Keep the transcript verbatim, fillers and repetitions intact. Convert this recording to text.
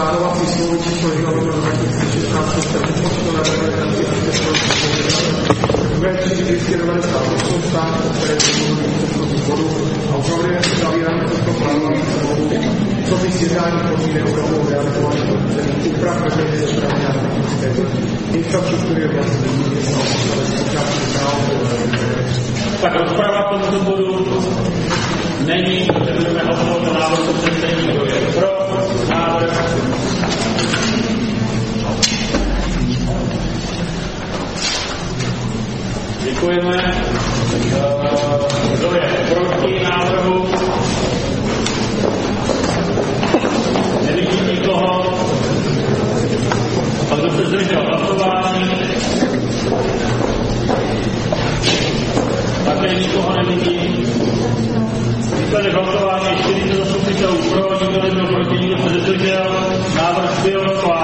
plánovací smlouvy číslo jedna dva tisíce šestnáct druhé třídy dvěstě devadesát osm stát, které jsou v bodu a upravuje uzavírání těchto plánovací smlouvů, co by sjednání podmínek rovnou realizovaných územních úprav veřejné dopravy a infrastruktury vlastně města tak rozprava k tomuto bodu není, protože budeme hlasovat o návrhu usnesení, kdo je pro návrh. Děkujeme. Kdo je proti návrhu? Nevidím nikoho. A kdo se zdržel hlasování? Také nikoho nevidím. Výsledek hlasování je čtyřicet osm hlasů pro, nikdo nebyl proti, nikdo se zdržel. Návrh byl schválen.